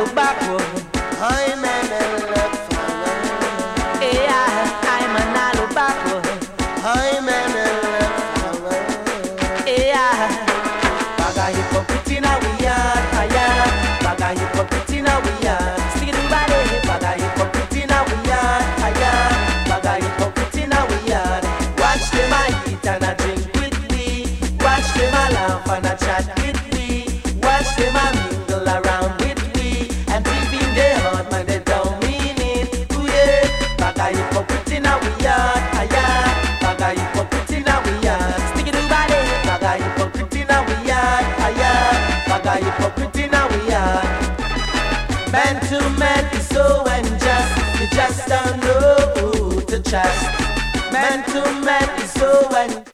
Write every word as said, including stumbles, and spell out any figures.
look backward. I'm an look forward. Yeah, I'm an look backward. I'm an look forward. Yeah. Baga hypocrite in a we are, yeah. Baga hypocrite in a we are. Stick it to body. Baga hypocrite in a we are, yeah. Baga hypocrite in a we are. Watch them a eat and a drink with we. Watch them a laugh and a chat with we. Watch them a mingle around with we. And deep in their heart, man, they don't mean it. Ooh yeah. Baga hypocrite in a we are, yeah. Baga hypocrite in a we are. Stick it to body. Baga hypocrite in a we are, yeah. Baga hypocrite in a we are. Man to man is so unjust. You just don't know who to trust. Man to man is so unjust.